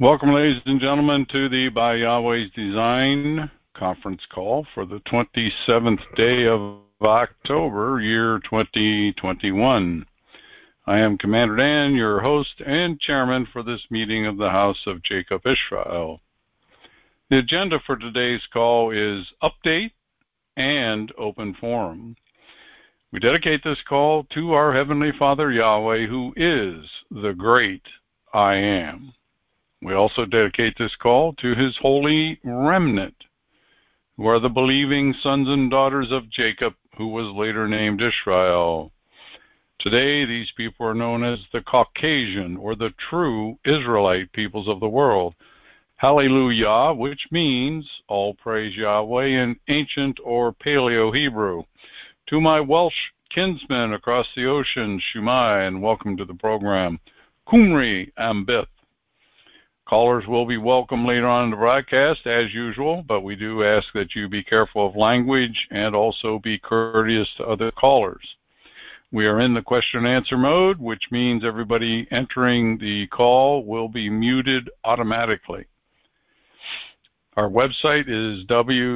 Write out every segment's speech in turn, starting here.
Welcome, ladies and gentlemen, to the By Yahweh's Design conference call for the 27th day of October, year 2021. I am Commander Dan, your host and chairman for this meeting of the House of Jacob Israel. The agenda for today's call is update and open forum. We dedicate this call to our Heavenly Father Yahweh, who is the great I Am. We also dedicate this call to his holy remnant, who are the believing sons and daughters of Jacob, who was later named Israel. Today, these people are known as the Caucasian, or the true Israelite peoples of the world. Hallelujah, which means all praise Yahweh in ancient or Paleo-Hebrew. To my Welsh kinsmen across the ocean, Shumai, and welcome to the program. Kumri Ambith. Callers will be welcome later on in the broadcast, as usual, but we do ask that you be careful of language and also be courteous to other callers. We are in the question and answer mode, which means everybody entering the call will be muted automatically. Our website is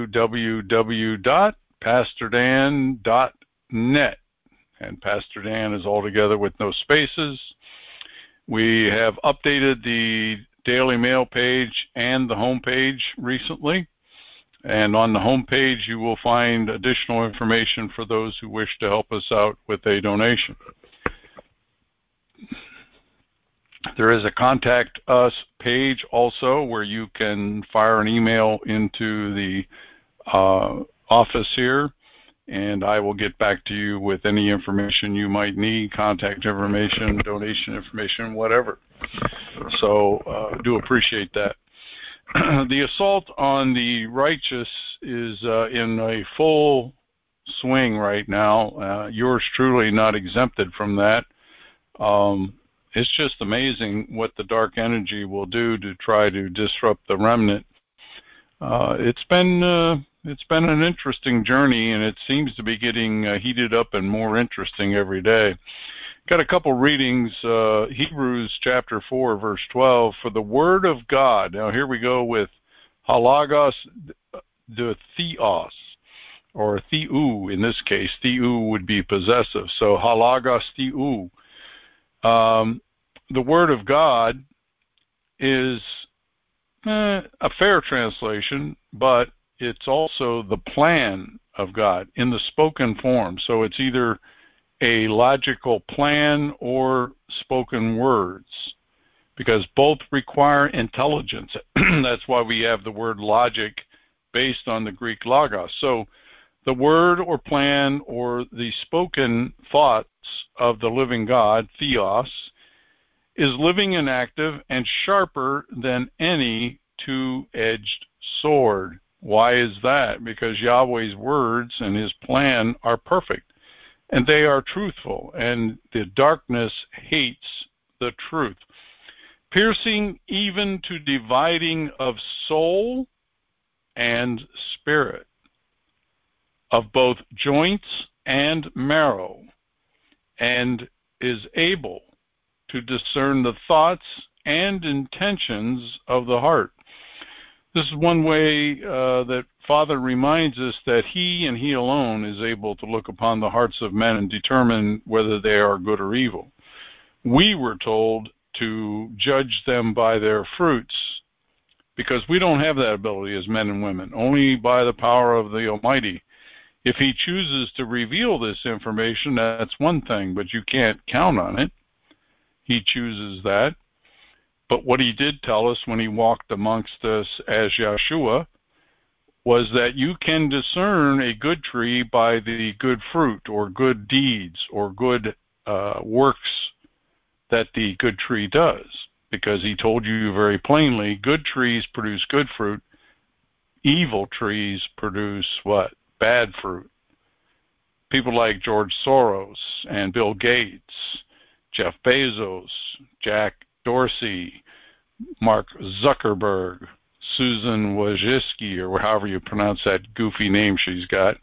www.pastordan.net, and Pastor Dan is all together with no spaces. We have updated the Daily Mail page and the home page recently, and on the home page you will find additional information for those who wish to help us out with a donation. There is a contact us page also where you can fire an email into the office here, and I will get back to you with any information you might need, contact information, donation information, whatever. So do appreciate that. The assault on the righteous is in a full swing right now. Yours truly not exempted from that. It's just amazing what the dark energy will do to try to disrupt the remnant. It's been an interesting journey, and it seems to be getting heated up and more interesting every day. Got a couple readings, Hebrews chapter 4, verse 12, for the word of God. Now here we go with halagos de theos, or theou in this case. Theou would be possessive, so halagos theou. The word of God is a fair translation, but it's also the plan of God in the spoken form. So it's either a logical plan or spoken words, because both require intelligence. That's why we have the word logic based on the Greek logos. So the word or plan or the spoken thoughts of the living God, theos, is living and active and sharper than any two-edged sword. Why is that? Because Yahweh's words and his plan are perfect, and they are truthful, and the darkness hates the truth, piercing even to dividing of soul and spirit, of both joints and marrow, and is able to discern the thoughts and intentions of the heart. This is one way that Father reminds us that he and he alone is able to look upon the hearts of men and determine whether they are good or evil. We were told to judge them by their fruits, because we don't have that ability as men and women, only by the power of the Almighty. If he chooses to reveal this information, that's one thing, but you can't count on it. He chooses that. But what he did tell us when he walked amongst us as Yeshua was that you can discern a good tree by the good fruit or good deeds or good works that the good tree does. Because he told you very plainly, good trees produce good fruit, evil trees produce what? Bad fruit. People like George Soros and Bill Gates, Jeff Bezos, Jack Dorsey, Mark Zuckerberg, Susan Wojcicki, or however you pronounce that goofy name she's got.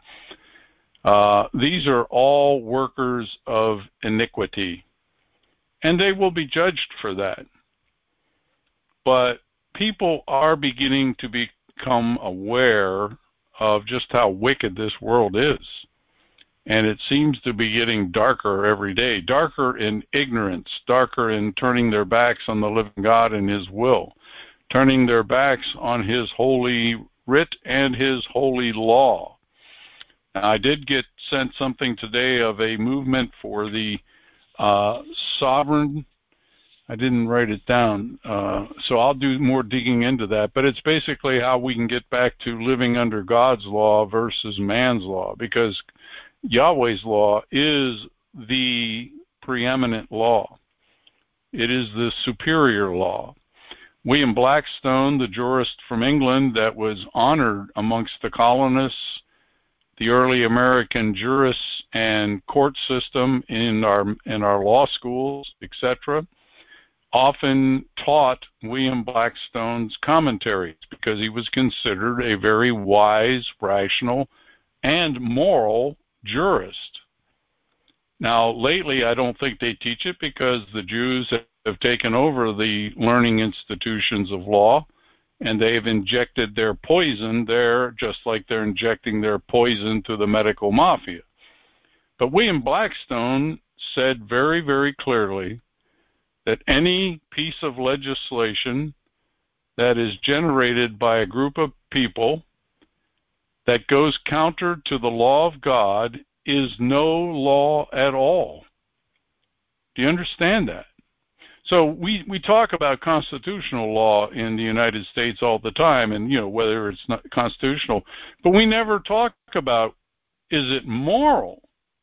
These are all workers of iniquity, and they will be judged for that. But people are beginning to become aware of just how wicked this world is. And it seems to be getting darker every day, darker in ignorance, darker in turning their backs on the living God and his will, turning their backs on his holy writ and his holy law. Now, I did get sent something today of a movement for the sovereign. I didn't write it down, so I'll do more digging into that. But it's basically how we can get back to living under God's law versus man's law, because Yahweh's law is the preeminent law. It is the superior law. William Blackstone, the jurist from England that was honored amongst the colonists, the early American jurists and court system in our law schools, etc., often taught William Blackstone's commentaries because he was considered a very wise, rational, and moral jurist. Now, lately, I don't think they teach it because the Jews have taken over the learning institutions of law, and they've injected their poison there, just like they're injecting their poison to the medical mafia. But William Blackstone said very, very clearly that any piece of legislation that is generated by a group of people that goes counter to the law of God is no law at all. Do you understand that? So we talk about constitutional law in the United States all the time, and whether it's not constitutional, but we never talk about, is it moral?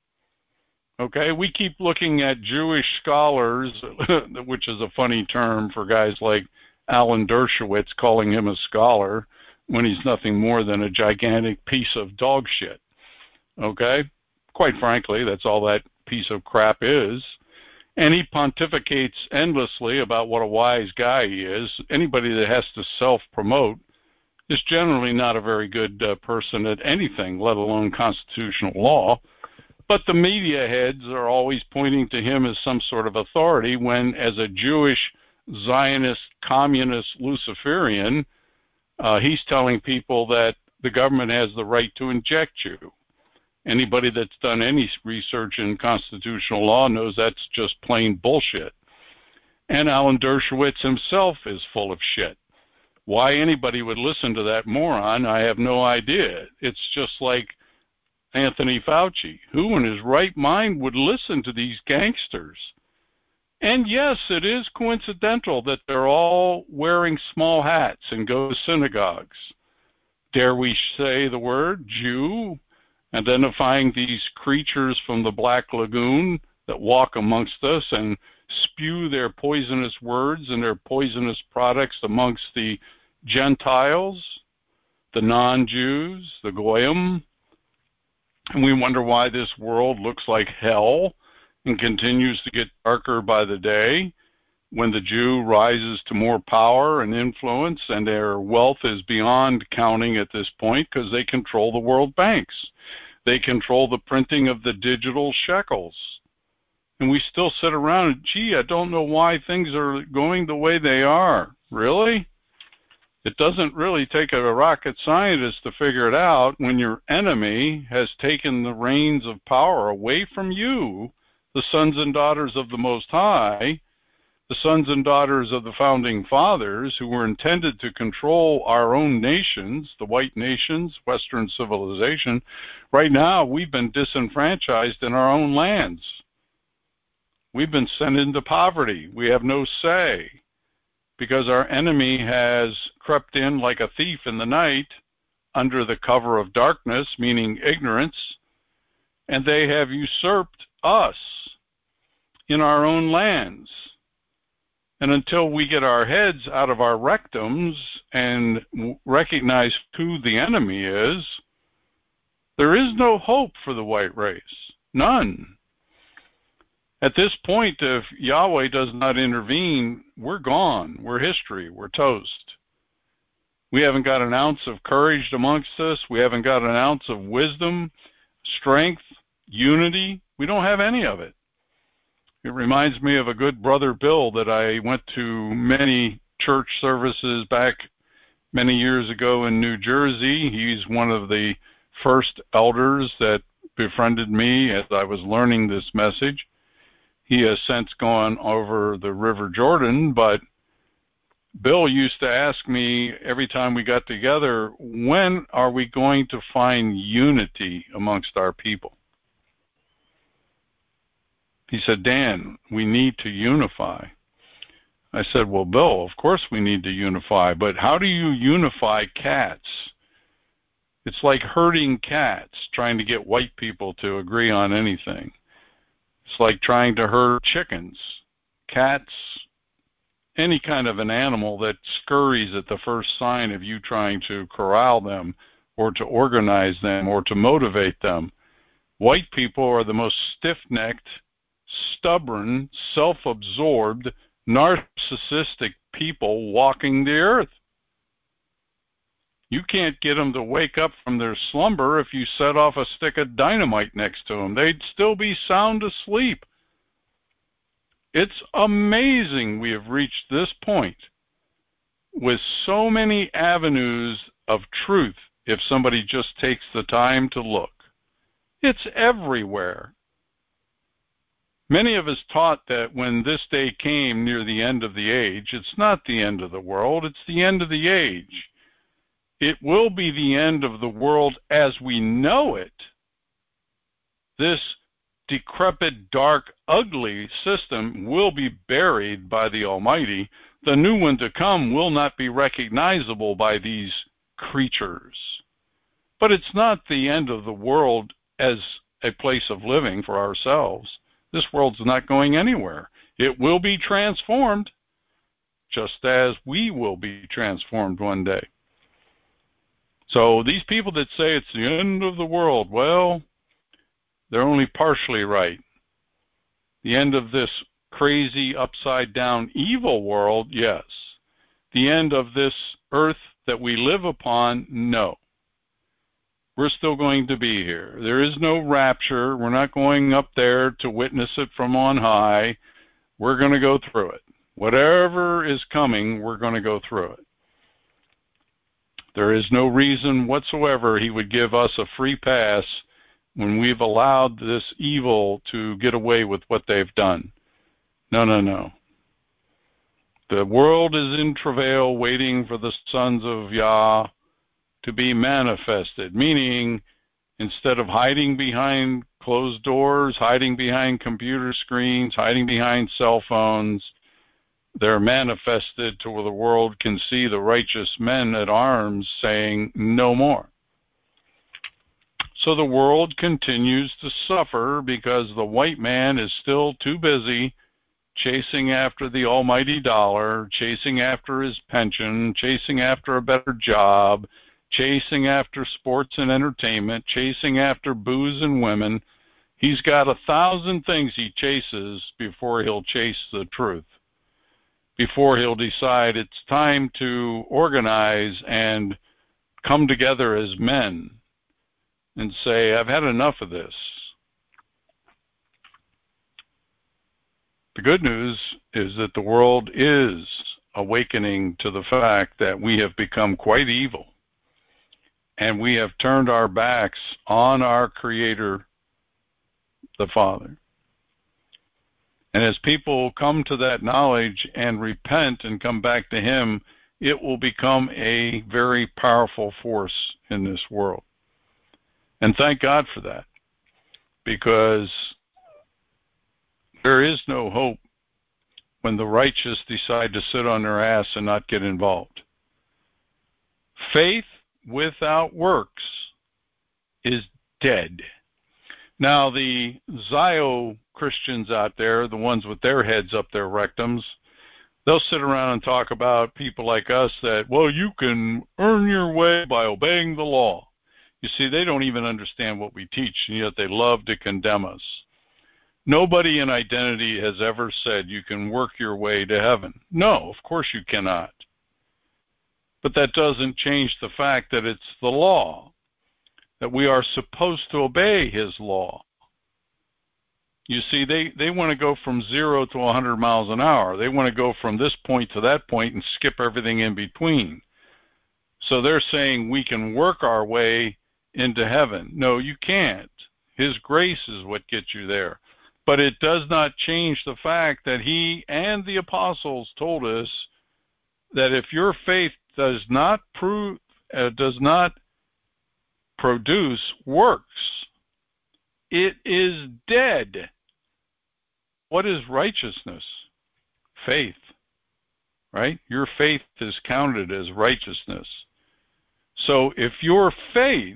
Okay, we keep looking at Jewish scholars, which is a funny term for guys like Alan Dershowitz, calling him a scholar when he's nothing more than a gigantic piece of dog shit. Okay? Quite frankly, that's all that piece of crap is. And he pontificates endlessly about what a wise guy he is. Anybody that has to self-promote is generally not a very good person at anything, let alone constitutional law. But the media heads are always pointing to him as some sort of authority when, as a Jewish, Zionist, communist, Luciferian, he's telling people that the government has the right to inject you. Anybody that's done any research in constitutional law knows that's just plain bullshit. And Alan Dershowitz himself is full of shit. Why anybody would listen to that moron, I have no idea. It's just like Anthony Fauci. Who in his right mind would listen to these gangsters? And yes, it is coincidental that they're all wearing small hats and go to synagogues. Dare we say the word Jew, identifying these creatures from the Black Lagoon that walk amongst us and spew their poisonous words and their poisonous products amongst the Gentiles, the non-Jews, the Goyim. And we wonder why this world looks like hell and continues to get darker by the day when the Jew rises to more power and influence, and their wealth is beyond counting at this point because they control the world banks. They control the printing of the digital shekels. And we still sit around and, gee, I don't know why things are going the way they are. Really? It doesn't really take a rocket scientist to figure it out when your enemy has taken the reins of power away from you, the sons and daughters of the Most High, the sons and daughters of the Founding Fathers, who were intended to control our own nations, the white nations, Western civilization. Right now, we've been disenfranchised in our own lands. We've been sent into poverty. We have no say because our enemy has crept in like a thief in the night under the cover of darkness, meaning ignorance, and they have usurped us in our own lands. And until we get our heads out of our rectums and recognize who the enemy is, there is no hope for the white race. None. At this point, if Yahweh does not intervene, we're gone. We're history. We're toast. We haven't got an ounce of courage amongst us. We haven't got an ounce of wisdom, strength, unity. We don't have any of it. It reminds me of a good brother Bill that I went to many church services back many years ago in New Jersey. He's one of the first elders that befriended me as I was learning this message. He has since gone over the River Jordan, but Bill used to ask me every time we got together, when are we going to find unity amongst our people? He said, Dan, we need to unify. I said, well, Bill, of course we need to unify, but how do you unify cats? It's like herding cats, trying to get white people to agree on anything. It's like trying to herd chickens, cats, any kind of an animal that scurries at the first sign of you trying to corral them or to organize them or to motivate them. White people are the most stiff-necked, stubborn, self-absorbed, narcissistic people walking the earth. You can't get them to wake up from their slumber if you set off a stick of dynamite next to them. They'd still be sound asleep. It's amazing we have reached this point with so many avenues of truth if somebody just takes the time to look. It's everywhere. Many of us taught that when this day came near the end of the age, it's not the end of the world, it's the end of the age. It will be the end of the world as we know it. This decrepit, dark, ugly system will be buried by the Almighty. The new one to come will not be recognizable by these creatures. But it's not the end of the world as a place of living for ourselves. This world's not going anywhere. It will be transformed, just as we will be transformed one day. So these people that say it's the end of the world, well, they're only partially right. The end of this crazy, upside-down, evil world, yes. The end of this earth that we live upon, no. We're still going to be here. There is no rapture. We're not going up there to witness it from on high. We're going to go through it. Whatever is coming, we're going to go through it. There is no reason whatsoever he would give us a free pass when we've allowed this evil to get away with what they've done. No, no, no. The world is in travail waiting for the sons of Yah to be manifested, meaning instead of hiding behind closed doors, hiding behind computer screens, hiding behind cell phones, they're manifested to where the world can see the righteous men at arms saying, no more. So the world continues to suffer because the white man is still too busy chasing after the almighty dollar, chasing after his pension, chasing after a better job, chasing after sports and entertainment, chasing after booze and women. He's got 1,000 things he chases before he'll chase the truth, before he'll decide it's time to organize and come together as men and say, I've had enough of this. The good news is that the world is awakening to the fact that we have become quite evil and we have turned our backs on our Creator, the Father. And as people come to that knowledge and repent and come back to Him, it will become a very powerful force in this world. And thank God for that, because there is no hope when the righteous decide to sit on their ass and not get involved. Faith without works is dead. Now, the Zio Christians out there, the ones with their heads up their rectums, they'll sit around and talk about people like us that, well, you can earn your way by obeying the law. You see, they don't even understand what we teach, and yet they love to condemn us. Nobody in identity has ever said you can work your way to heaven. No, of course you cannot. But that doesn't change the fact that it's the law, that we are supposed to obey His law. You see, they want to go from 0 to 100 miles an hour. They want to go from this point to that point and skip everything in between. So they're saying we can work our way into heaven. No, you can't. His grace is what gets you there. But it does not change the fact that he and the apostles told us that if your faith does not produce works, it is dead. What is righteousness? Faith, right? Your faith is counted as righteousness. So if your faith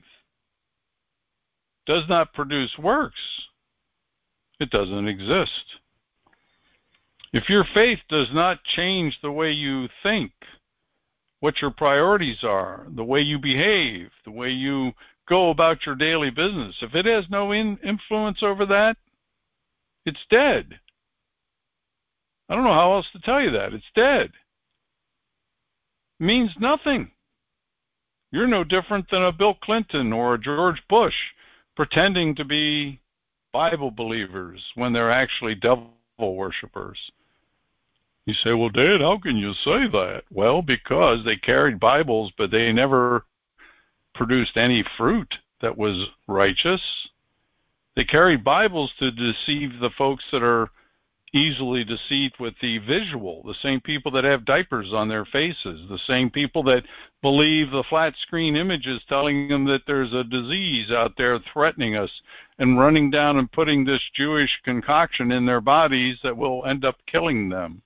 does not produce works, it doesn't exist. If your faith does not change the way you think, what your priorities are, the way you behave, the way you go about your daily business, if it has no influence over that, it's dead. I don't know how else to tell you that. It's dead. It means nothing. You're no different than a Bill Clinton or a George Bush pretending to be Bible believers when they're actually devil worshipers. You say, well, Dad, how can you say that? Well, because they carried Bibles, but they never produced any fruit that was righteous. They carried Bibles to deceive the folks that are easily deceived with the visual, the same people that have diapers on their faces, the same people that believe the flat screen images telling them that there's a disease out there threatening us and running down and putting this Jewish concoction in their bodies that will end up killing them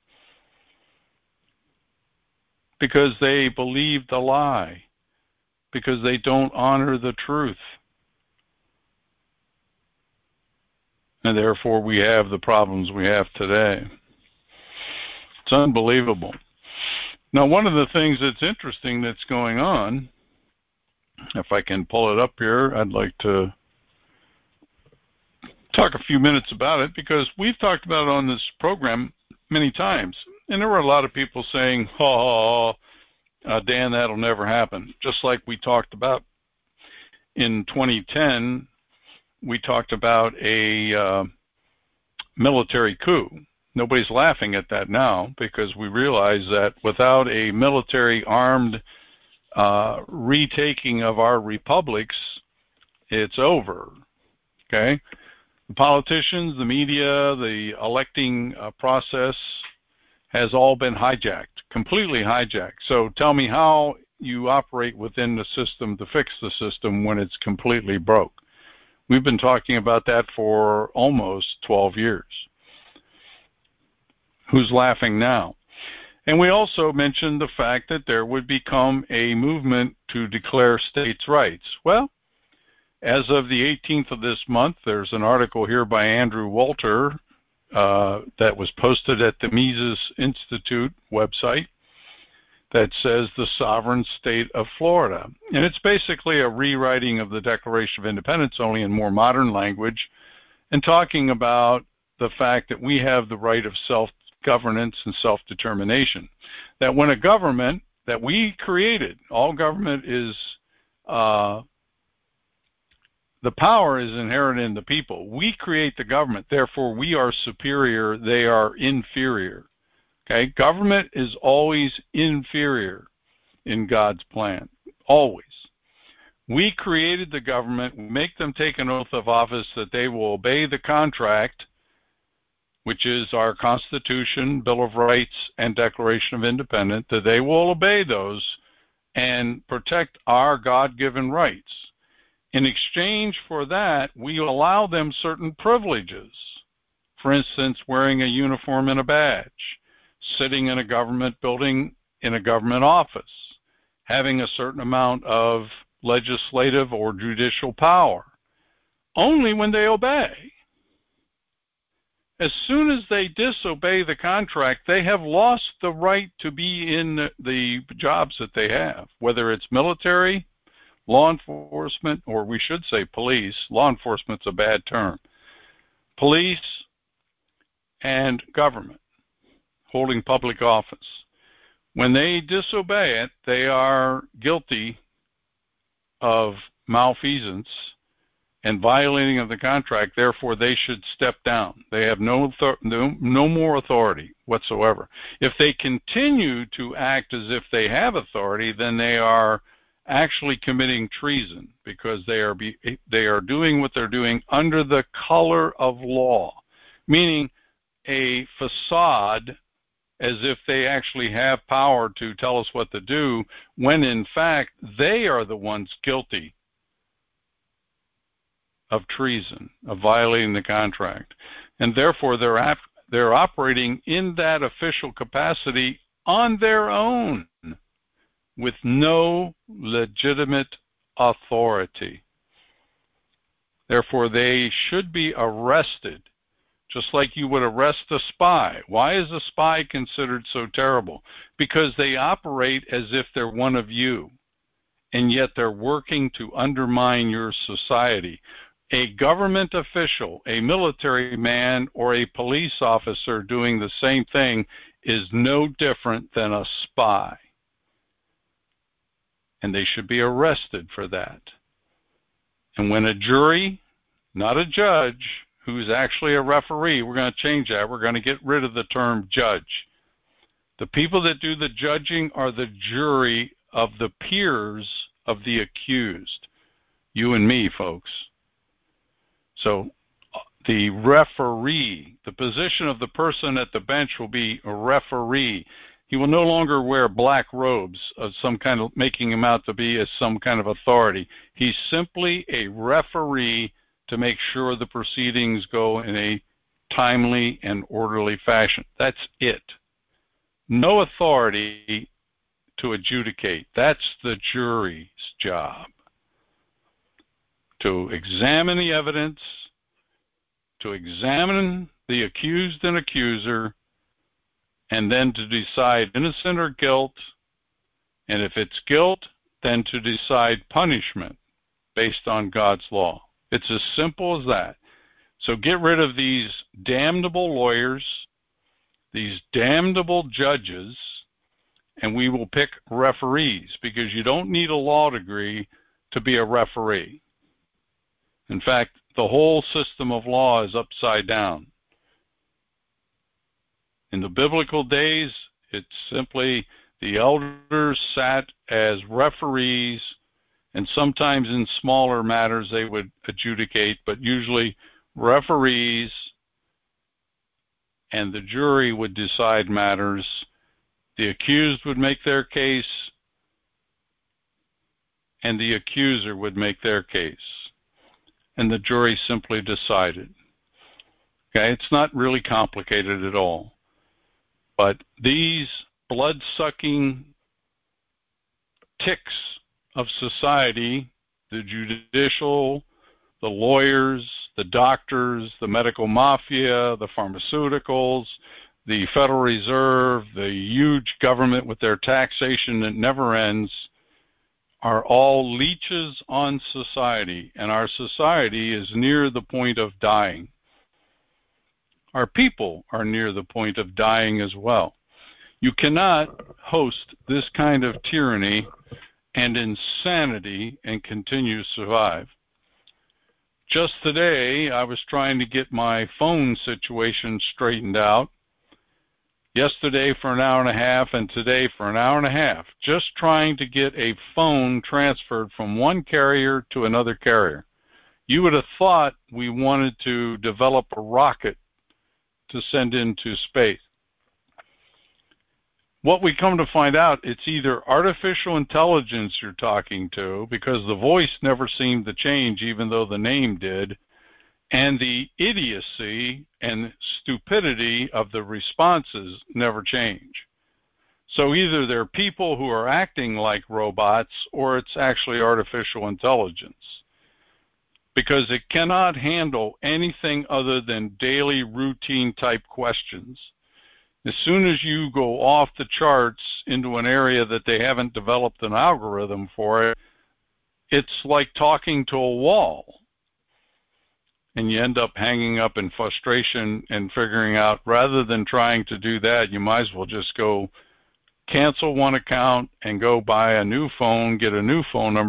because they believe the lie, because they don't honor the truth. And therefore we have the problems we have today. It's unbelievable. Now, one of the things that's interesting that's going on, if I can pull it up here, I'd like to talk a few minutes about it because we've talked about it on this program many times. And there were a lot of people saying, Dan, that'll never happen. Just like we talked about in 2010, we talked about a military coup. Nobody's laughing at that now because we realize that without a military armed retaking of our republics, it's over. Okay? The politicians, the media, the electing process has all been hijacked, completely hijacked. So tell me how you operate within the system to fix the system when it's completely broke. We've been talking about that for almost 12 years. Who's laughing now? And we also mentioned the fact that there would become a movement to declare states' rights. Well, as of the 18th of this month, there's an article here by Andrew Walter that was posted at the Mises Institute website that says the sovereign state of Florida. And it's basically a rewriting of the Declaration of Independence, only in more modern language, and talking about the fact that we have the right of self-governance and self-determination. That when a government that we created, all government is, the power is inherent in the people. We create the government, therefore we are superior, they are inferior. Okay, government is always inferior in God's plan, always. We created the government, we make them take an oath of office that they will obey the contract, which is our Constitution, Bill of Rights, and Declaration of Independence, that they will obey those and protect our God-given rights. In exchange for that, we allow them certain privileges. For instance, wearing a uniform and a badge, sitting in a government building in a government office, having a certain amount of legislative or judicial power, only when they obey. As soon as they disobey the contract, they have lost the right to be in the jobs that they have, whether it's military, law enforcement, or we should say police. Law enforcement's a bad term. Police and government holding public office. When they disobey it, they are guilty of malfeasance and violating of the contract. Therefore, they should step down. They have no more authority whatsoever. If they continue to act as if they have authority, then they are actually committing treason, because they are doing what they're doing under the color of law, meaning a facade, as if they actually have power to tell us what to do, when in fact they are the ones guilty of treason, of violating the contract. And therefore they're operating in that official capacity on their own, with no legitimate authority. Therefore, they should be arrested, just like you would arrest a spy. Why is a spy considered so terrible? Because they operate as if they're one of you, and yet they're working to undermine your society. A government official, a military man, or a police officer doing the same thing is no different than a spy. And they should be arrested for that. And when a jury, not a judge, who's actually a referee, we're going to change that. We're going to get rid of the term judge. The people that do the judging are the jury of the peers of the accused. You and me, folks. So the referee, the position of the person at the bench will be a referee. He will no longer wear black robes of some kind of, making him out to be as some kind of authority. He's simply a referee to make sure the proceedings go in a timely and orderly fashion. That's it. No authority to adjudicate. That's the jury's job. To examine the evidence, to examine the accused and accuser, and then to decide innocent or guilt, and if it's guilt, then to decide punishment based on God's law. It's as simple as that. So get rid of these damnable lawyers, these damnable judges, and we will pick referees, because you don't need a law degree to be a referee. In fact, the whole system of law is upside down. In the biblical days, it's simply the elders sat as referees, and sometimes in smaller matters they would adjudicate, but usually referees, and the jury would decide matters. The accused would make their case, and the accuser would make their case, and the jury simply decided. Okay, it's not really complicated at all. But these blood-sucking ticks of society, the judicial, the lawyers, the doctors, the medical mafia, the pharmaceuticals, the Federal Reserve, the huge government with their taxation that never ends, are all leeches on society, and our society is near the point of dying. Our people are near the point of dying as well. You cannot host this kind of tyranny and insanity and continue to survive. Just today, I was trying to get my phone situation straightened out. Yesterday for an hour and a half, and today for an hour and a half, just trying to get a phone transferred from one carrier to another carrier. You would have thought we wanted to develop a rocket to send into space. What we come to find out, it's either artificial intelligence you're talking to, because the voice never seemed to change even though the name did, and the idiocy and stupidity of the responses never change. So either they're people who are acting like robots, or it's actually artificial intelligence, because it cannot handle anything other than daily routine type questions. As soon as you go off the charts into an area that they haven't developed an algorithm for, it's like talking to a wall. And you end up hanging up in frustration and figuring out, rather than trying to do that, you might as well just go cancel one account and go buy a new phone, get a new phone number,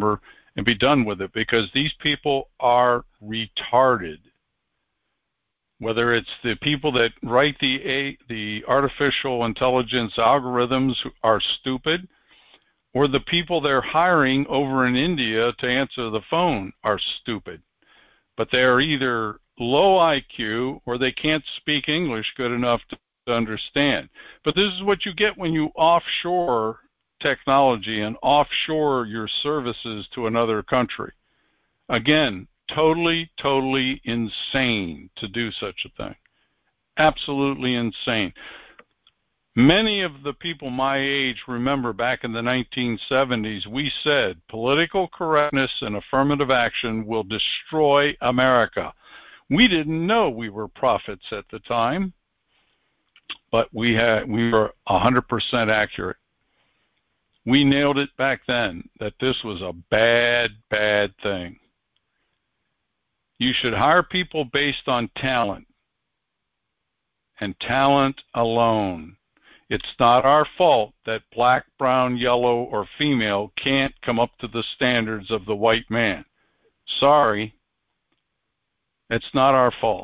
and be done with it, because these people are retarded. Whether it's the people that write the artificial intelligence algorithms who are stupid, or the people they're hiring over in India to answer the phone are stupid. But they're either low IQ or they can't speak English good enough to understand. But this is what you get when you offshore technology and offshore your services to another country. Again, totally insane to do such a thing. Absolutely insane. Many of the people my age remember back in the 1970s, we said political correctness and affirmative action will destroy America. We didn't know we were prophets at the time, but we were 100% accurate. We nailed it back then that this was a bad thing. You should hire people based on talent, and talent alone. It's not our fault that black, brown, yellow, or female can't come up to the standards of the white man. Sorry. It's not our fault.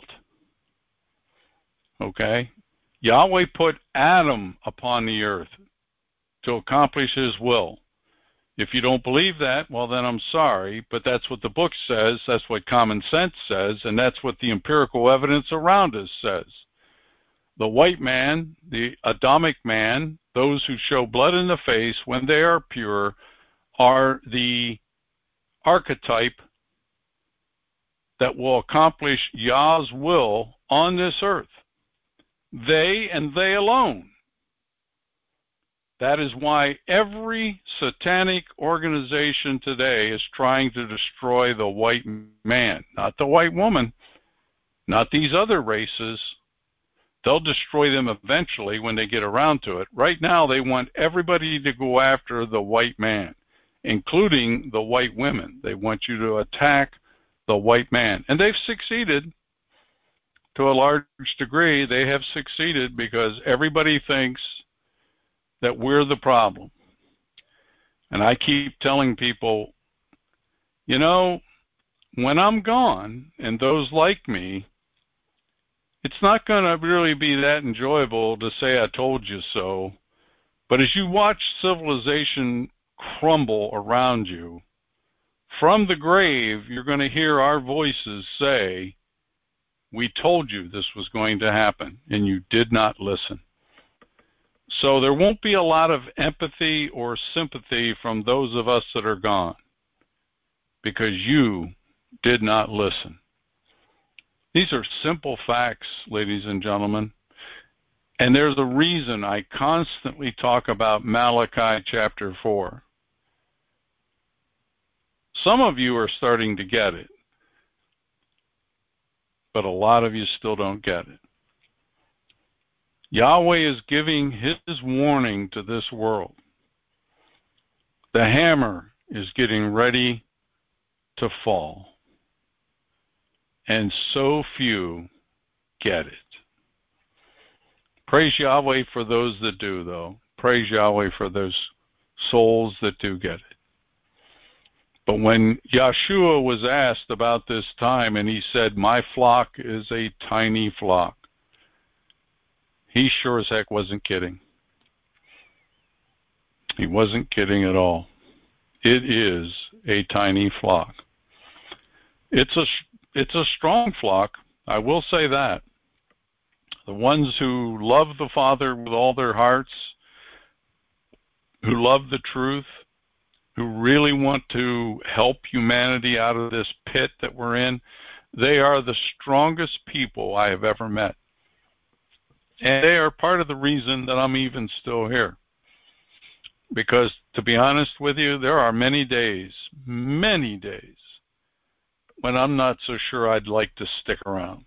Okay? Yahweh put Adam upon the earth to accomplish his will. If you don't believe that, well, then I'm sorry, but that's what the book says, that's what common sense says, and that's what the empirical evidence around us says. The white man, the Adamic man, those who show blood in the face when they are pure, are the archetype that will accomplish Yah's will on this earth. They and they alone. That is why every satanic organization today is trying to destroy the white man, not the white woman, not these other races. They'll destroy them eventually when they get around to it. Right now, they want everybody to go after the white man, including the white women. They want you to attack the white man. And they've succeeded to a large degree. They have succeeded because everybody thinks that we're the problem. And I keep telling people, you know, when I'm gone and those like me, it's not going to really be that enjoyable to say I told you so. But as you watch civilization crumble around you, from the grave, you're going to hear our voices say, we told you this was going to happen, and you did not listen. So there won't be a lot of empathy or sympathy from those of us that are gone, because you did not listen. These are simple facts, ladies and gentlemen. And there's a reason I constantly talk about Malachi chapter 4. Some of you are starting to get it, but a lot of you still don't get it. Yahweh is giving his warning to this world. The hammer is getting ready to fall. And so few get it. Praise Yahweh for those that do, though. Praise Yahweh for those souls that do get it. But when Yeshua was asked about this time, and he said, my flock is a tiny flock, he sure as heck wasn't kidding. He wasn't kidding at all. It is a tiny flock. It's a strong flock, I will say that. The ones who love the Father with all their hearts, who love the truth, who really want to help humanity out of this pit that we're in, they are the strongest people I have ever met. And they are part of the reason that I'm even still here. Because, to be honest with you, there are many days, when I'm not so sure I'd like to stick around.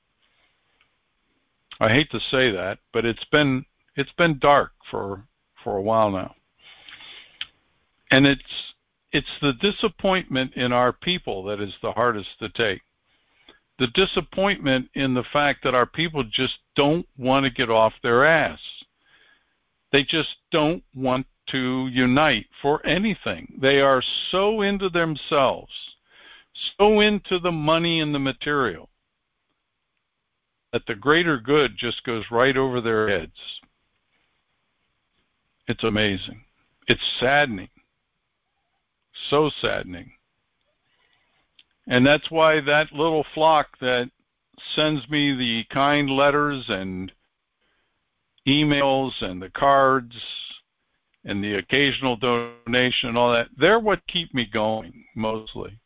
I hate to say that, but it's been dark for a while now. And it's the disappointment in our people that is the hardest to take. The disappointment in the fact that our people just don't want to get off their ass. They just don't want to unite for anything. They are so into themselves, so into the money and the material, that the greater good just goes right over their heads. It's amazing. It's saddening. So saddening. And that's why that little flock that sends me the kind letters and emails and the cards and the occasional donation and all that, they're what keep me going, mostly.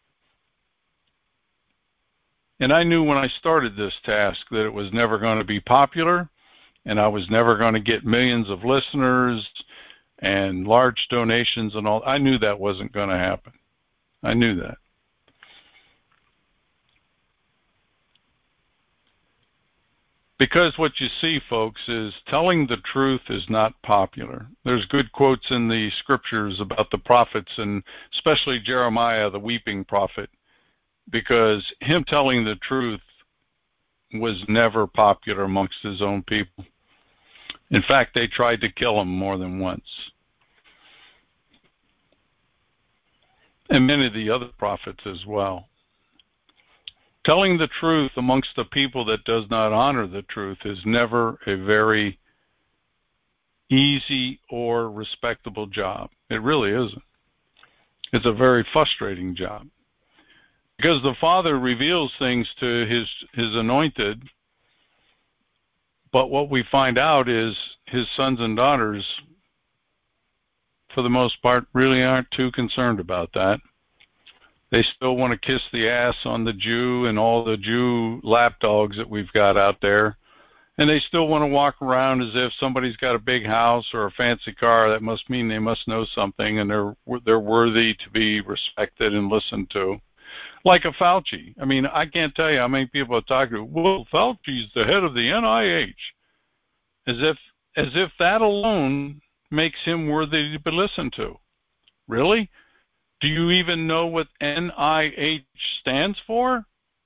And I knew when I started this task that it was never going to be popular, and I was never going to get millions of listeners and large donations and all. I knew that wasn't going to happen. I knew that. Because what you see, folks, is telling the truth is not popular. There's good quotes in the scriptures about the prophets, and especially Jeremiah, the weeping prophet, because him telling the truth was never popular amongst his own people. In fact, they tried to kill him more than once. And many of the other prophets as well. Telling the truth amongst the people that does not honor the truth is never a very easy or respectable job. It really isn't. It's a very frustrating job. Because the Father reveals things to his anointed, but what we find out is his sons and daughters, for the most part, really aren't too concerned about that. They still want to kiss the ass on the Jew and all the Jew lapdogs that we've got out there. And they still want to walk around as if somebody's got a big house or a fancy car. That must mean they must know something, and they're worthy to be respected and listened to. Like a Fauci. I mean, I can't tell you how many people I talk to. Well, Fauci's the head of the NIH. As if that alone makes him worthy to be listened to. Really? Do you even know what NIH stands for?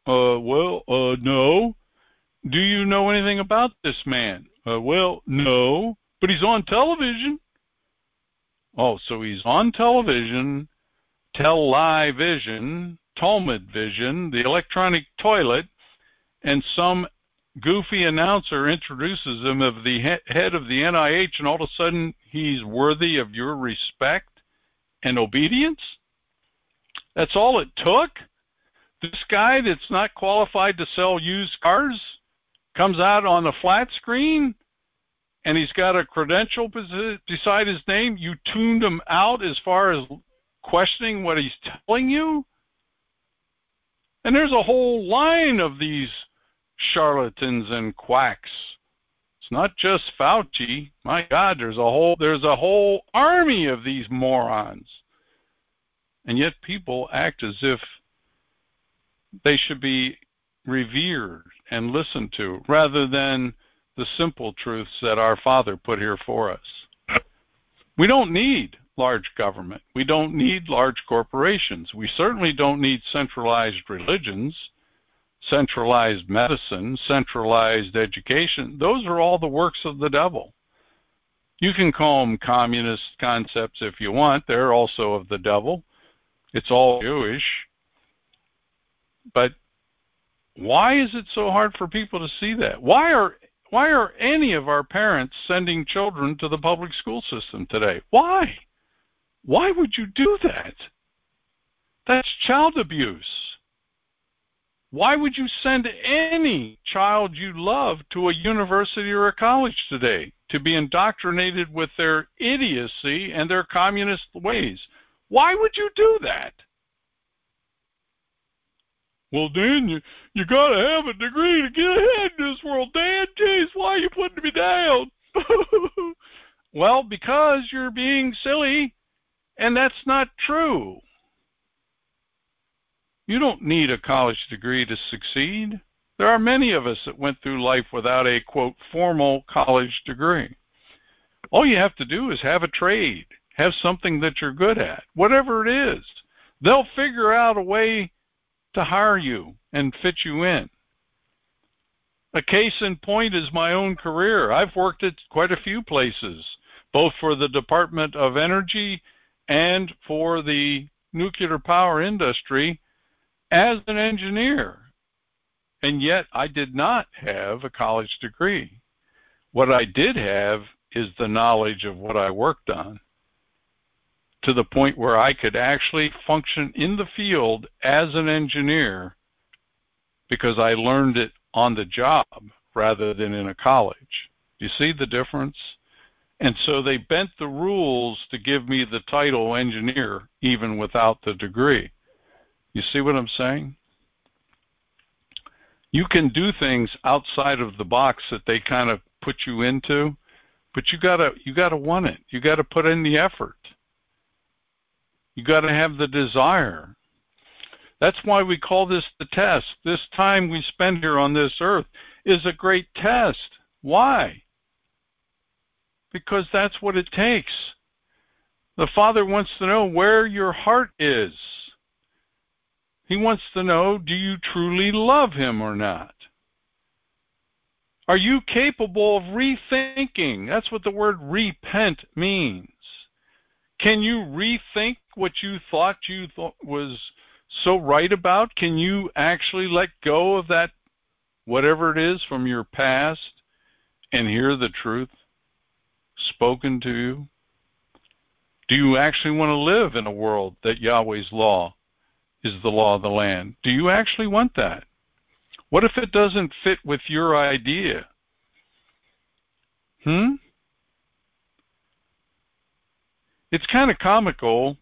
No. Do you know anything about this man? No. But he's on television. Oh, so he's on television, Television, Talmud Vision, the electronic toilet, and some goofy announcer introduces him as the head of the NIH, and all of a sudden he's worthy of your respect and obedience? That's all it took? This guy that's not qualified to sell used cars comes out on a flat screen and he's got a credential beside his name. You tuned him out as far as questioning what he's telling you? And there's a whole line of these charlatans and quacks. It's not just Fauci. My God, there's a whole army of these morons. And yet people act as if they should be revered and listened to, rather than the simple truths that our Father put here for us. We don't need large government. We don't need large corporations. We certainly don't need centralized religions, centralized medicine, centralized education. Those are all the works of the devil. You can call them communist concepts if you want. They're also of the devil. It's all Jewish. But why is it so hard for people to see that? Why are any of our parents sending children to the public school system today? Why? Why would you do that? That's child abuse. Why would you send any child you love to a university or a college today to be indoctrinated with their idiocy and their communist ways? Why would you do that? Well, Dan, you got to have a degree to get ahead in this world. Dan, jeez, why are you putting me down? Well, because you're being silly, and that's not true. You don't need a college degree to succeed. There are many of us that went through life without a, quote, formal college degree. All you have to do is have a trade, have something that you're good at, whatever it is. They'll figure out a way to hire you and fit you in. A case in point is my own career. I've worked at quite a few places, both for the Department of Energy and for the nuclear power industry as an engineer. And yet I did not have a college degree. What I did have is the knowledge of what I worked on, to the point where I could actually function in the field as an engineer because I learned it on the job rather than in a college. You see the difference? And so they bent the rules to give me the title engineer even without the degree. You see what I'm saying? You can do things outside of the box that they kind of put you into, but you gotta want it. You gotta put in the effort. You gotta have the desire. That's why we call this the test. This time we spend here on this earth is a great test. Why? Because that's what it takes. The Father wants to know where your heart is. He wants to know, do you truly love Him or not? Are you capable of rethinking? That's what the word repent means. Can you rethink what you thought was so right about? Can you actually let go of that, whatever it is from your past, and hear the truth spoken to you? Do you actually want to live in a world that Yahweh's law is the law of the land? Do you actually want that? What if it doesn't fit with your idea? It's kind of comical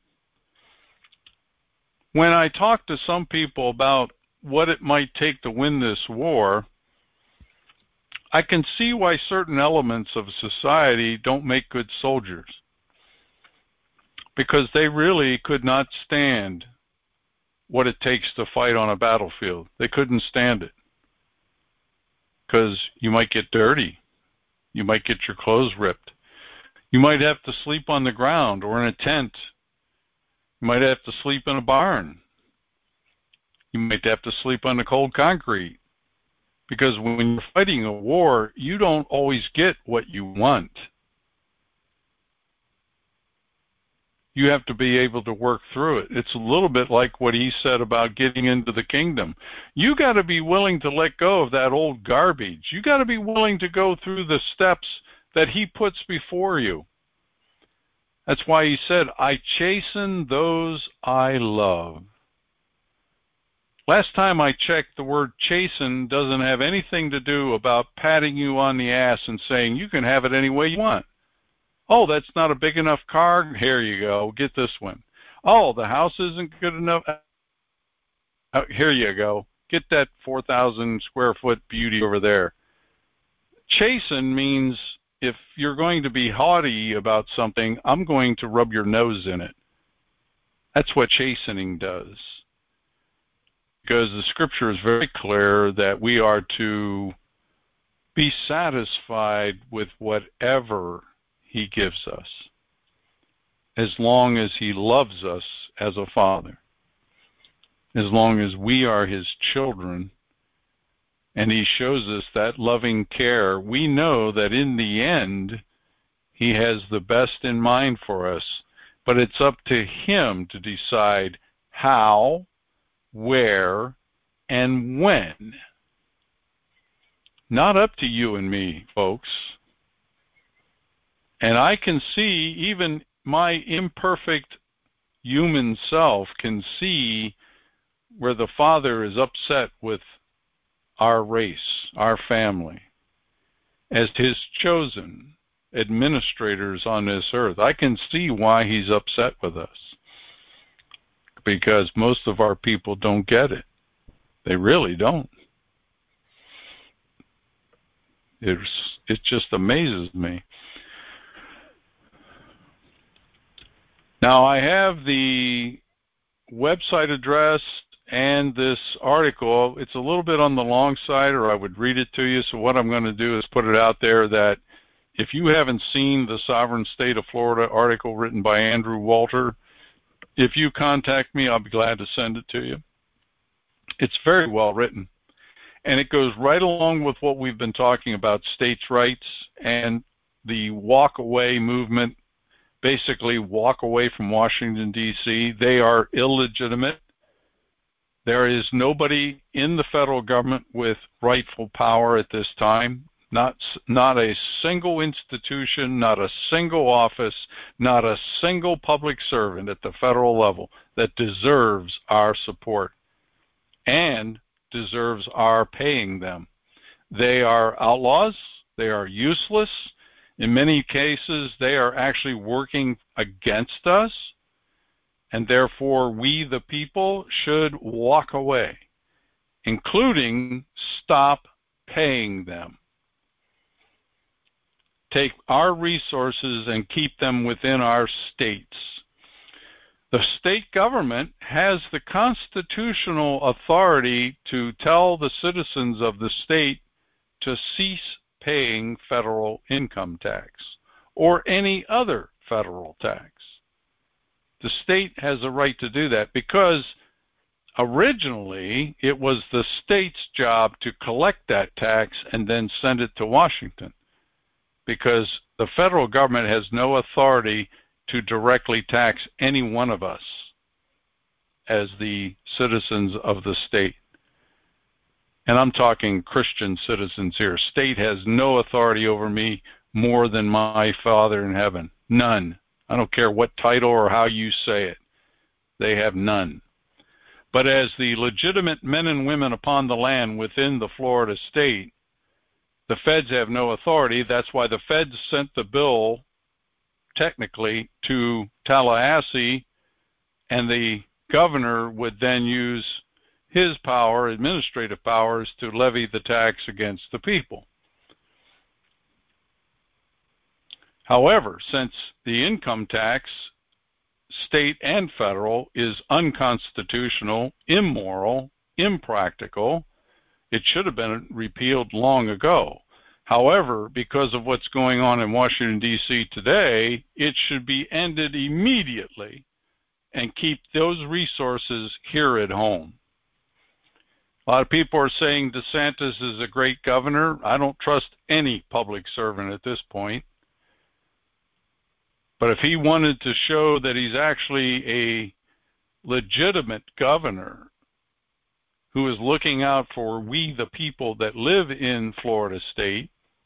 when I talk to some people about what it might take to win this war. I can see why certain elements of society don't make good soldiers, because they really could not stand what it takes to fight on a battlefield. They couldn't stand it, because you might get dirty. You might get your clothes ripped. You might have to sleep on the ground or in a tent. You might have to sleep in a barn. You might have to sleep on the cold concrete. Because when you're fighting a war, you don't always get what you want. You have to be able to work through it. It's a little bit like what he said about getting into the kingdom. You got to be willing to let go of that old garbage. You got to be willing to go through the steps that he puts before you. That's why he said, I chasten those I love. Last time I checked, the word chasten doesn't have anything to do about patting you on the ass and saying you can have it any way you want. Oh, that's not a big enough car? Here you go. Get this one. Oh, the house isn't good enough? Here you go. Get that 4,000 square foot beauty over there. Chasten means if you're going to be haughty about something, I'm going to rub your nose in it. That's what chastening does. Because the scripture is very clear that we are to be satisfied with whatever he gives us, as long as he loves us as a father, as long as we are his children, and he shows us that loving care. We know that in the end, he has the best in mind for us, but it's up to him to decide how, where, and when. Not up to you and me, folks. And I can see, even my imperfect human self can see where the Father is upset with our race, our family, as his chosen administrators on this earth. I can see why he's upset with us, because most of our people don't get it. They really don't. It just amazes me. Now, I have the website address and this article. It's a little bit on the long side, or I would read it to you. So what I'm going to do is put it out there that if you haven't seen the Sovereign State of Florida article written by Andrew Walter, if you contact me, I'll be glad to send it to you. It's very well written, and it goes right along with what we've been talking about, states' rights and the walk away movement, basically walk away from Washington, D.C. They are illegitimate. There is nobody in the federal government with rightful power at this time. Not a single institution, not a single office, not a single public servant at the federal level that deserves our support and deserves our paying them. They are outlaws. They are useless. In many cases, they are actually working against us, and therefore we, the people, should walk away, including stop paying them. Take our resources and keep them within our states. The state government has the constitutional authority to tell the citizens of the state to cease paying federal income tax or any other federal tax. The state has a right to do that because originally it was the state's job to collect that tax and then send it to Washington, because the federal government has no authority to directly tax any one of us as the citizens of the state. And I'm talking Christian citizens here. State has no authority over me more than my Father in heaven. None. I don't care what title or how you say it. They have none. But as the legitimate men and women upon the land within the Florida state, the feds have no authority. That's why the feds sent the bill technically to Tallahassee, and the governor would then use his power, administrative powers, to levy the tax against the people. However, since the income tax, state and federal, is unconstitutional, immoral, impractical, it should have been repealed long ago. However, because of what's going on in Washington, D.C. today, it should be ended immediately and keep those resources here at home. A lot of people are saying DeSantis is a great governor. I don't trust any public servant at this point. But if he wanted to show that he's actually a legitimate governor who is looking out for we, the people that live in Florida state,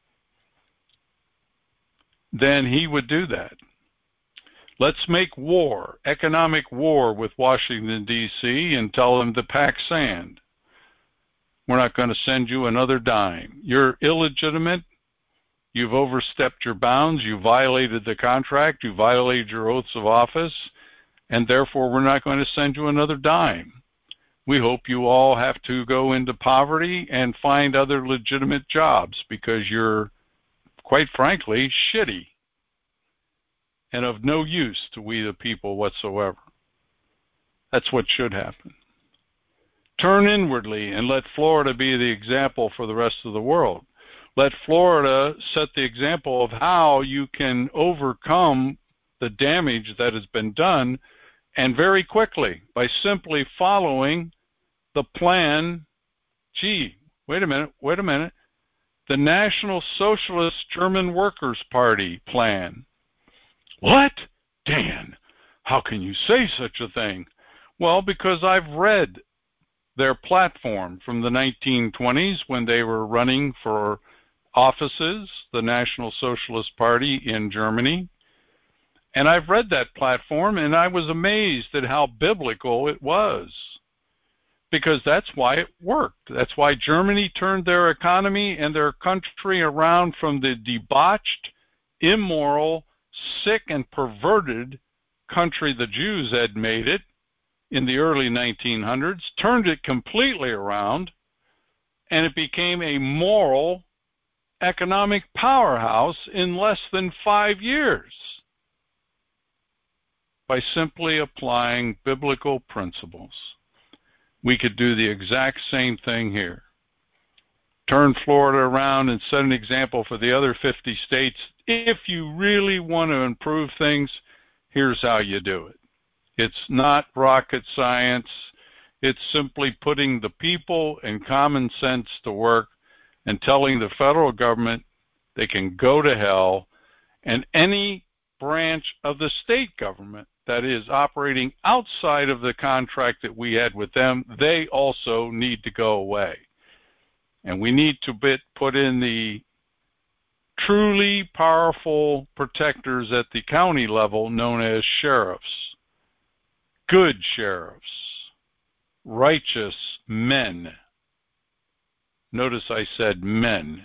then he would do that. Let's make war, economic war with Washington, D.C., and tell them to pack sand. We're not going to send you another dime. You're illegitimate. You've overstepped your bounds. You violated the contract. You violated your oaths of office. And therefore, we're not going to send you another dime. We hope you all have to go into poverty and find other legitimate jobs because you're, quite frankly, shitty and of no use to we the people whatsoever. That's what should happen. Turn inwardly and let Florida be the example for the rest of the world. Let Florida set the example of how you can overcome the damage that has been done, and very quickly, by simply following the plan. Wait a minute. The National Socialist German Workers' Party plan. What? Dan, how can you say such a thing? Well, because I've read their platform from the 1920s when they were running for offices, the National Socialist Party in Germany. And I've read that platform, and I was amazed at how biblical it was, because that's why it worked. That's why Germany turned their economy and their country around from the debauched, immoral, sick, and perverted country the Jews had made it in the early 1900s, turned it completely around, and it became a moral economic powerhouse in less than 5 years by simply applying biblical principles. We could do the exact same thing here. Turn Florida around and set an example for the other 50 states. If you really want to improve things, here's how you do it. It's not rocket science. It's simply putting the people and common sense to work and telling the federal government they can go to hell, And any branch of the state government that is operating outside of the contract that we had with them, they also need to go away. And we need to put in the truly powerful protectors at the county level known as sheriffs. Good sheriffs. Righteous men. Notice I said men.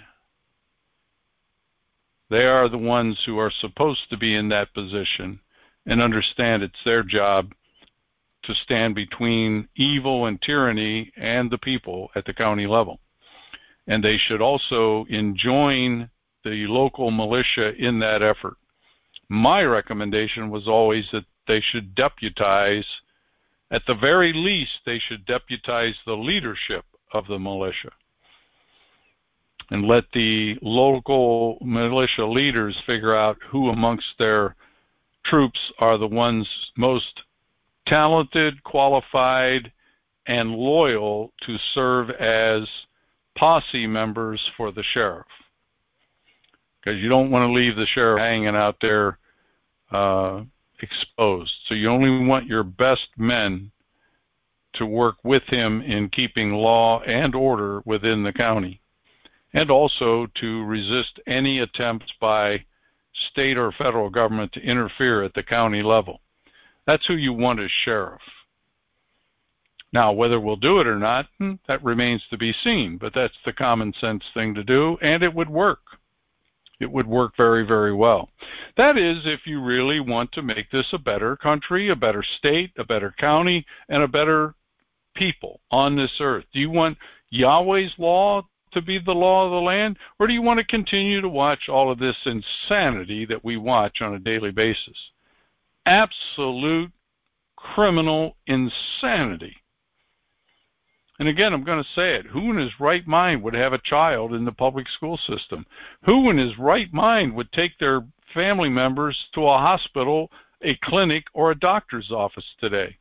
They are the ones who are supposed to be in that position and understand it's their job to stand between evil and tyranny and the people at the county level. And they should also enjoin the local militia in that effort. My recommendation was always that they should deputize, at the very least, they should deputize the leadership of the militia and let the local militia leaders figure out who amongst their troops are the ones most talented, qualified, and loyal to serve as posse members for the sheriff. Because you don't want to leave the sheriff hanging out there exposed. So you only want your best men to work with him in keeping law and order within the county, and also to resist any attempts by state or federal government to interfere at the county level. That's who you want as sheriff. Now, whether we'll do it or not, that remains to be seen, but that's the common sense thing to do, and it would work. It would work very, very well. That is, if you really want to make this a better country, a better state, a better county, and a better people on this earth. Do you want Yahweh's law to be the law of the land, or do you want to continue to watch all of this insanity that we watch on a daily basis? Absolute criminal insanity. And again, I'm going to say it. Who in his right mind would have a child in the public school system? Who in his right mind would take their family members to a hospital, a clinic, or a doctor's office today?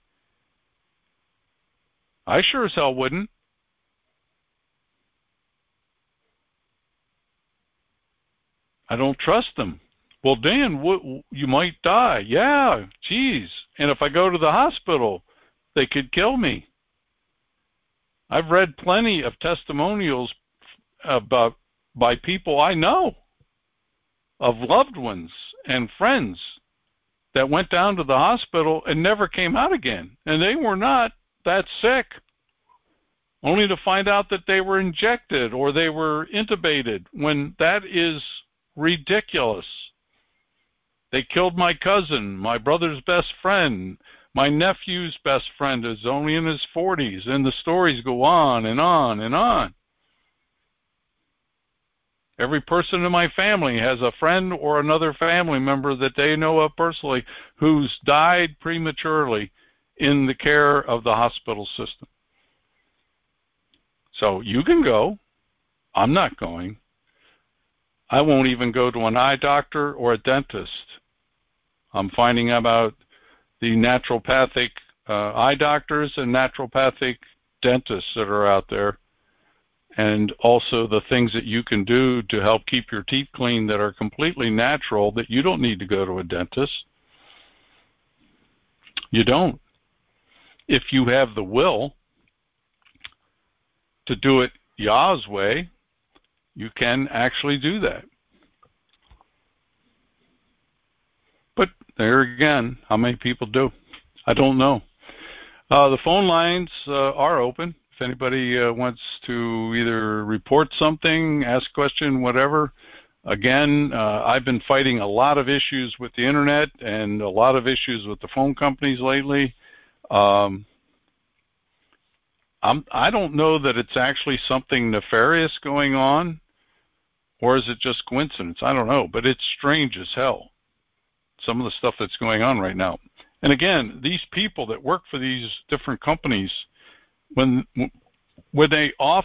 I sure as hell wouldn't. I don't trust them. Well, Dan, you might die. Yeah, geez. And if I go to the hospital, they could kill me. I've read plenty of testimonials by people I know, of loved ones and friends that went down to the hospital and never came out again. And they were not that sick, only to find out that they were injected or they were intubated, when that is ridiculous. They killed my cousin, my brother's best friend, my nephew's best friend is only in his 40s, and the stories go on and on and on. Every person in my family has a friend or another family member that they know of personally who's died prematurely in the care of the hospital system. So you can go. I'm not going. I won't even go to an eye doctor or a dentist. I'm finding about the naturopathic eye doctors and naturopathic dentists that are out there, and also the things that you can do to help keep your teeth clean that are completely natural, that you don't need to go to a dentist. You don't. If you have the will to do it Yah's way, you can actually do that. But there again, how many people do? I don't know. The phone lines are open. If anybody wants to either report something, ask a question, whatever. Again, I've been fighting a lot of issues with the internet and a lot of issues with the phone companies lately. I don't know that it's actually something nefarious going on, or is it just coincidence? I don't know, but it's strange as hell, some of the stuff that's going on right now. And again, these people that work for these different companies, when they or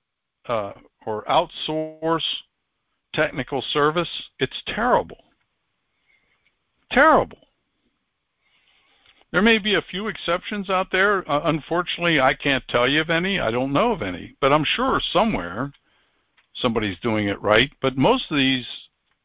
outsource technical service, it's terrible. Terrible. There may be a few exceptions out there. Unfortunately, I can't tell you of any. I don't know of any. But I'm sure somewhere somebody's doing it right. But most of these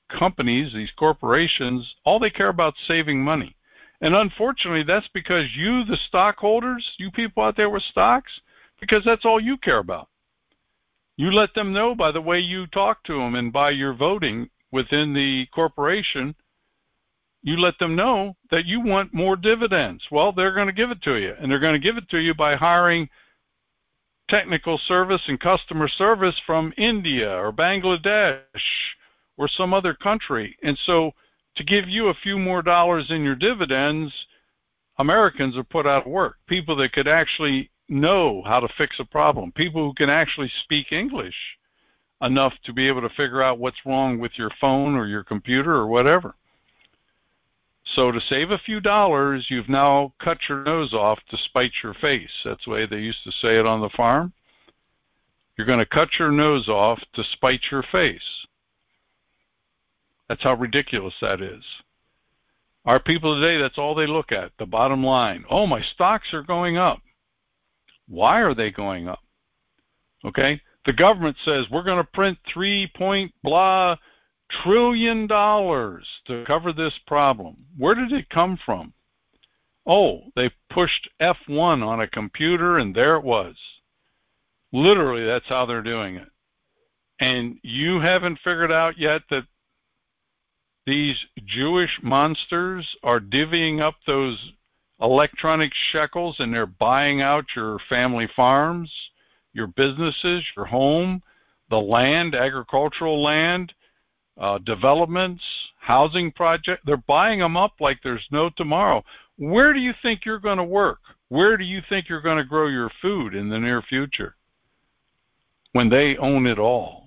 companies, these corporations, all they care about is saving money. And unfortunately, that's because you, the stockholders, you people out there with stocks, because that's all you care about. You let them know by the way you talk to them and by your voting within the corporation. You let them know that you want more dividends. Well, they're going to give it to you, and they're going to give it to you by hiring technical service and customer service from India or Bangladesh or some other country. And so to give you a few more dollars in your dividends, Americans are put out of work. People that could actually know how to fix a problem, people who can actually speak English enough to be able to figure out what's wrong with your phone or your computer or whatever. So to save a few dollars, you've now cut your nose off to spite your face. That's the way they used to say it on the farm. You're going to cut your nose off to spite your face. That's how ridiculous that is. Our people today, that's all they look at, the bottom line. Oh, my stocks are going up. Why are they going up? Okay? The government says we're going to print 3 trillion to cover this problem. Where did it come from? Oh, they pushed F1 on a computer and there it was. Literally, that's how they're doing it. And you haven't figured out yet that these Jewish monsters are divvying up those electronic shekels and they're buying out your family farms, your businesses, your home, the land, agricultural land, developments, housing projects. They're buying them up like there's no tomorrow. Where do you think you're going to work? Where do you think you're going to grow your food in the near future when they own it all?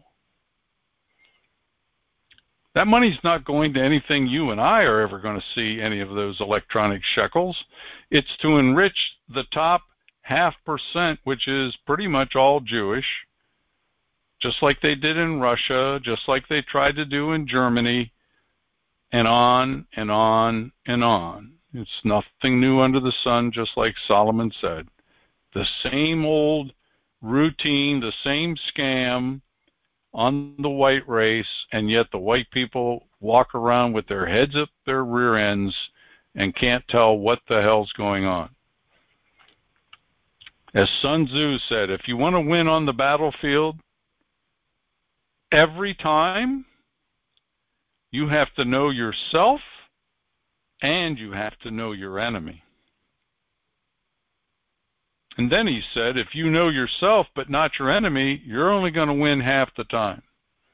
That money's not going to anything you and I are ever going to see, any of those electronic shekels. It's to enrich the top 0.5%, which is pretty much all Jewish, just like they did in Russia, just like they tried to do in Germany, and on and on and on. It's nothing new under the sun, just like Solomon said. The same old routine, the same scam on the white race, and yet the white people walk around with their heads up their rear ends and can't tell what the hell's going on. As Sun Tzu said, if you want to win on the battlefield, every time you have to know yourself and you have to know your enemy. And then he said, if you know yourself but not your enemy, you're only going to win half the time.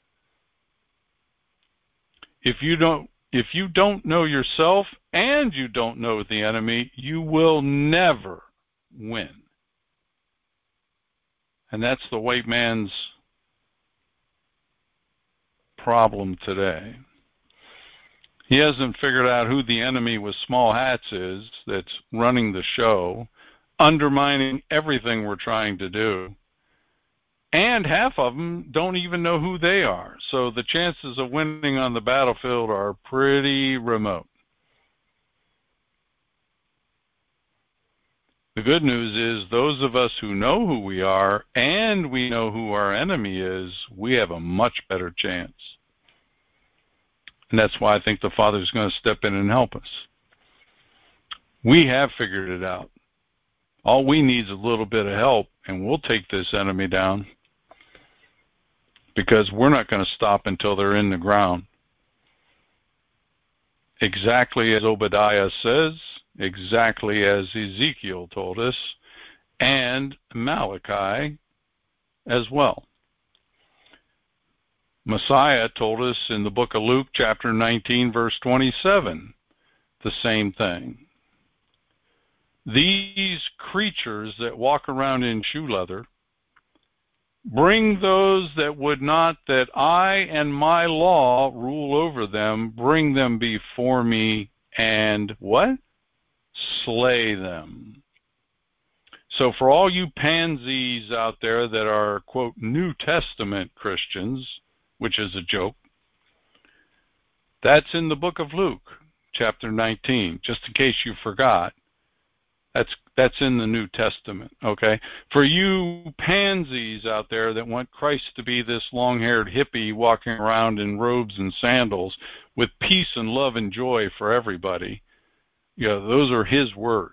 If you don't know yourself and you don't know the enemy, you will never win. And that's the white man's problem today. He hasn't figured out who the enemy with small hats is that's running the show, undermining everything we're trying to do. And half of them don't even know who they are. So the chances of winning on the battlefield are pretty remote. The good news is those of us who know who we are and we know who our enemy is, we have a much better chance. And that's why I think the Father's going to step in and help us. We have figured it out. All we need is a little bit of help, and we'll take this enemy down, because we're not going to stop until they're in the ground. Exactly as Obadiah says, exactly as Ezekiel told us, and Malachi as well. Messiah told us in the book of Luke, chapter 19, verse 27, the same thing. These creatures that walk around in shoe leather, bring those that would not that I and my law rule over them, bring them before me and what? Slay them. So for all you pansies out there that are, quote, New Testament Christians, which is a joke, that's in the book of Luke, chapter 19, just in case you forgot. That's in the New Testament, okay? For you pansies out there that want Christ to be this long-haired hippie walking around in robes and sandals with peace and love and joy for everybody, those are his words.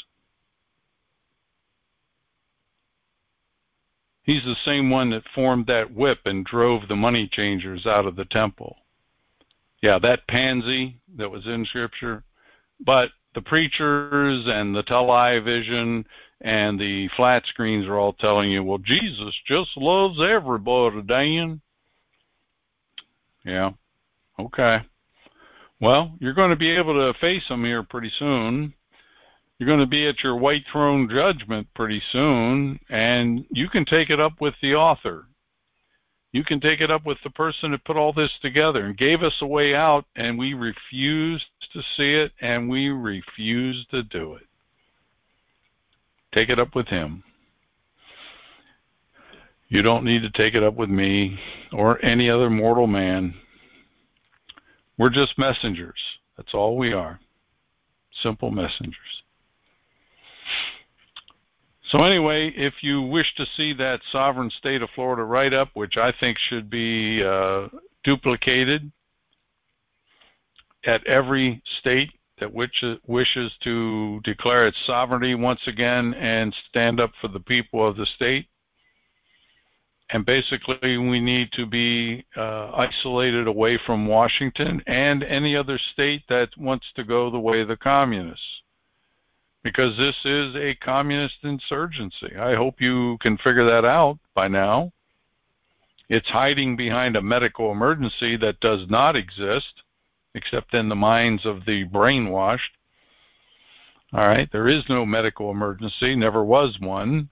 He's the same one that formed that whip and drove the money changers out of the temple. Yeah, that pansy that was in Scripture. But the preachers and the television and the flat screens are all telling you, well, Jesus just loves everybody, Dan. Yeah, okay. Well, you're going to be able to face him here pretty soon. You're going to be at your white throne judgment pretty soon, and you can take it up with the author. You can take it up with the person that put all this together and gave us a way out, and we refused to see it, and we refused to do it. Take it up with him. You don't need to take it up with me or any other mortal man. We're just messengers. That's all we are. Simple messengers. So anyway, if you wish to see that sovereign state of Florida write-up, which I think should be duplicated at every state that wishes to declare its sovereignty once again and stand up for the people of the state. And basically, we need to be isolated away from Washington and any other state that wants to go the way of the communists, because this is a communist insurgency. I hope you can figure that out by now. It's hiding behind a medical emergency that does not exist, except in the minds of the brainwashed. All right, there is no medical emergency, never was one.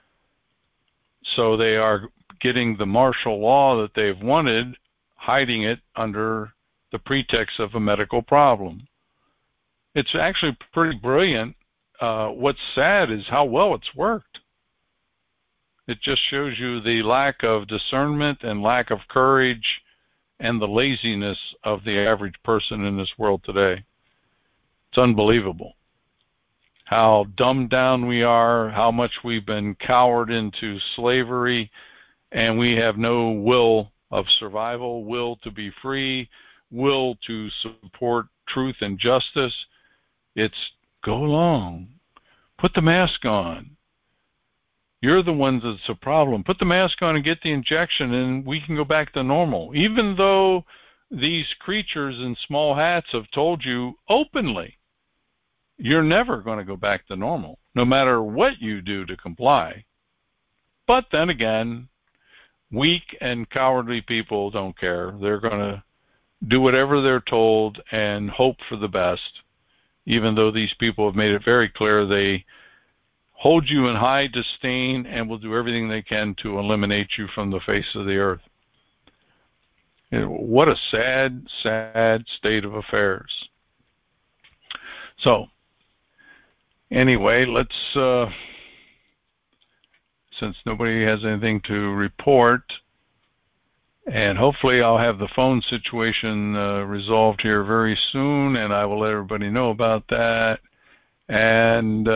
So they are getting the martial law that they've wanted, hiding it under the pretext of a medical problem. It's actually pretty brilliant. What's sad is how well it's worked. It just shows you the lack of discernment and lack of courage and the laziness of the average person in this world today. It's unbelievable how dumbed down we are, how much we've been cowered into slavery, and we have no will of survival, will to be free, will to support truth and justice. It's go along. Put the mask on. You're the ones that's a problem. Put the mask on and get the injection, and we can go back to normal. Even though these creatures in small hats have told you openly, you're never going to go back to normal, no matter what you do to comply. But then again, weak and cowardly people don't care. They're going to do whatever they're told and hope for the best, even though these people have made it very clear they hold you in high disdain and will do everything they can to eliminate you from the face of the earth. What a sad, sad state of affairs. So, anyway, let's, since nobody has anything to report, and hopefully I'll have the phone situation resolved here very soon, and I will let everybody know about that. And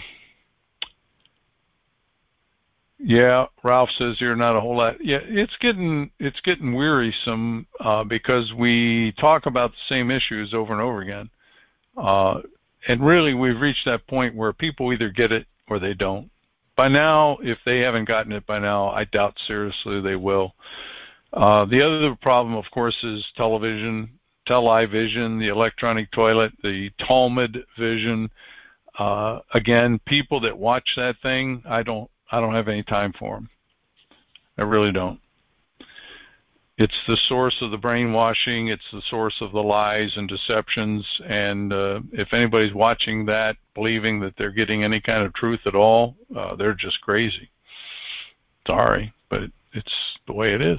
yeah, Ralph says here not a whole lot. Yeah, it's getting wearisome because we talk about the same issues over and over again. And really, we've reached that point where people either get it or they don't. By now, if they haven't gotten it by now, I doubt seriously they will. The other problem, of course, is television, the electronic toilet, the Talmud vision. Again, people that watch that thing, I don't have any time for them. I really don't. It's the source of the brainwashing. It's the source of the lies and deceptions. And if anybody's watching that, believing that they're getting any kind of truth at all, they're just crazy. Sorry, but it's the way it is.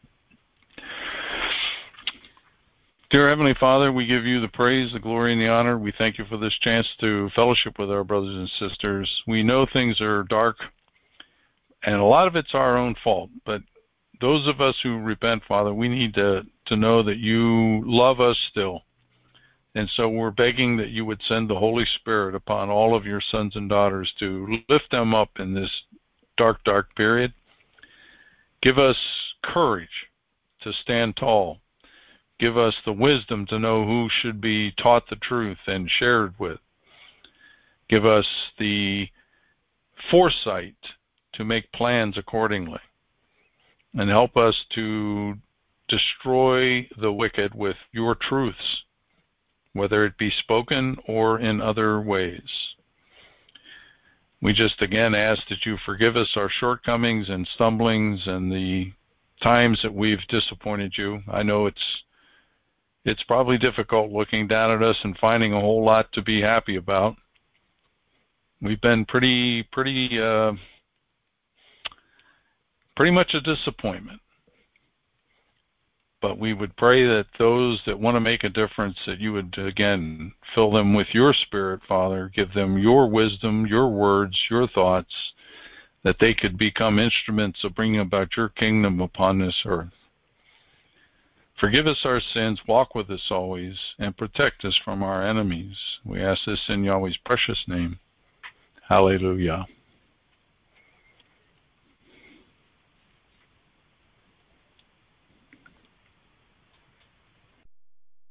Dear Heavenly Father, we give you the praise, the glory, and the honor. We thank you for this chance to fellowship with our brothers and sisters. We know things are dark, and a lot of it's our own fault, but those of us who repent, Father, we need to know that you love us still, And so we're begging that you would send the Holy Spirit upon all of your sons and daughters to lift them up in this dark, dark period. Give us courage to stand tall. Give us the wisdom to know who should be taught the truth and shared with. Give us the foresight to make plans accordingly. And help us to destroy the wicked with your truths, whether it be spoken or in other ways. We just again ask that you forgive us our shortcomings and stumblings and the times that we've disappointed you. I know it's probably difficult looking down at us and finding a whole lot to be happy about. We've been pretty much a disappointment. But we would pray that those that want to make a difference, that you would, again, fill them with your Spirit, Father. Give them your wisdom, your words, your thoughts, that they could become instruments of bringing about your kingdom upon this earth. Forgive us our sins, walk with us always, and protect us from our enemies. We ask this in Yahweh's precious name. Hallelujah.